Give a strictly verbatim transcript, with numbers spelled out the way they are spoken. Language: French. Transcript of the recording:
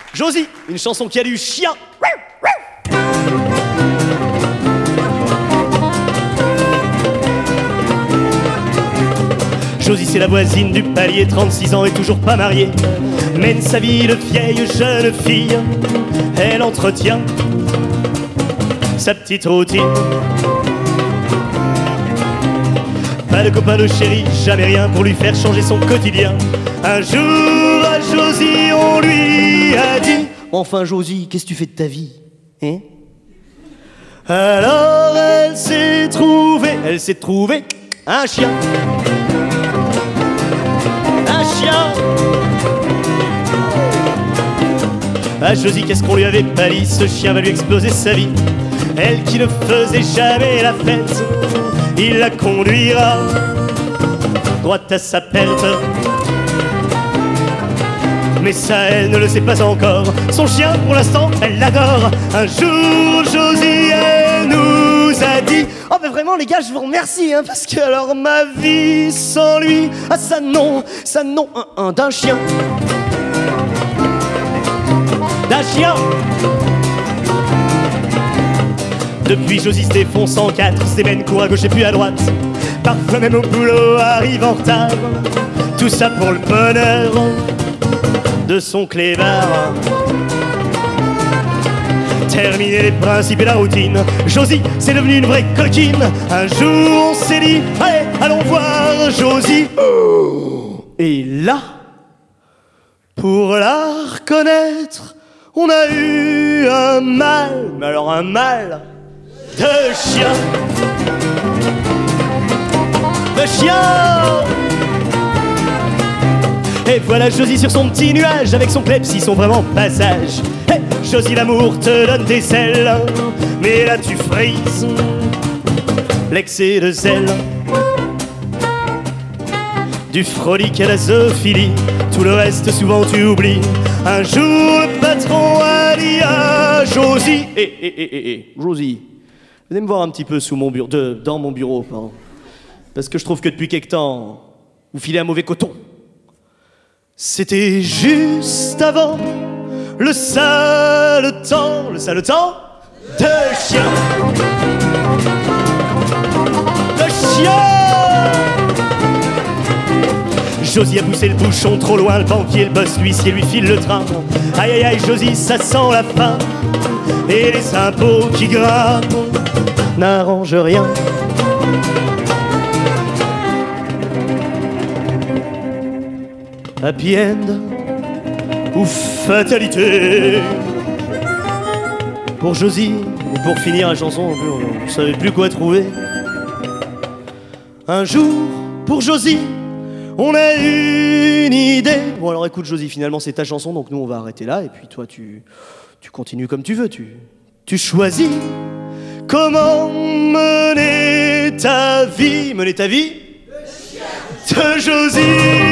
Josie, une chanson qui a du chien. Josie, c'est la voisine du palier, trente-six ans et toujours pas mariée. Mène sa vie de vieille jeune fille. Elle entretient sa petite routine. Pas de copain de chéri, jamais rien pour lui faire changer son quotidien. Un jour à Josie on lui a dit: enfin Josie, qu'est-ce que tu fais de ta vie, hein? Alors elle s'est trouvée, elle s'est trouvée un chien. Un chien. Ah Josie, qu'est-ce qu'on lui avait pas dit, ce chien va lui exploser sa vie. Elle qui ne faisait jamais la fête, il la conduira droit à sa perte. Mais ça, elle ne le sait pas encore. Son chien, pour l'instant, elle l'adore. Un jour, Josie, elle nous a dit: oh mais vraiment les gars, je vous remercie, hein, parce que alors ma vie sans lui, ah ça non, ça non, un, un d'un chien. D'un chien. Depuis, Josie se défonce en quatre, semaines court à gauche et puis à droite. Parfois même au boulot arrive en retard. Tout ça pour le bonheur de son clébard. Terminer les principes et la routine, Josie, c'est devenu une vraie coquine. Un jour, on s'est dit: allez, allons voir Josie. Oh. Et là, pour la reconnaître, on a eu un mal. Mais alors un mal de chien. De chien. Et voilà Josie sur son petit nuage, avec son clepsy, son vraiment passage. Hey, Josie, l'amour te donne des ailes, mais là tu frises l'excès de zèle. Du frolique à la zoophilie, tout le reste souvent tu oublies. Un jour le patron a dit à Josie: hé hé hé hé hé, Josie, venez me voir un petit peu sous mon bureau, de, dans mon bureau, pardon. Parce que je trouve que depuis quelque temps, vous filez un mauvais coton. C'était juste avant le sale temps, le sale temps de chien. De chien. Josie a poussé le bouchon trop loin, le banquier, le boss, l'huissier lui file le train. Aïe aïe aïe Josie, ça sent la faim, et les impôts qui grimpent n'arrangent rien. Happy end ou fatalité pour Josie. Et pour finir la chanson, on ne savait plus quoi trouver. Un jour, pour Josie, on a une idée. Bon alors écoute Josie, finalement c'est ta chanson, donc nous on va arrêter là. Et puis toi tu, tu continues comme tu veux. Tu, tu choisis comment mener ta vie. Mener ta vie de Josie.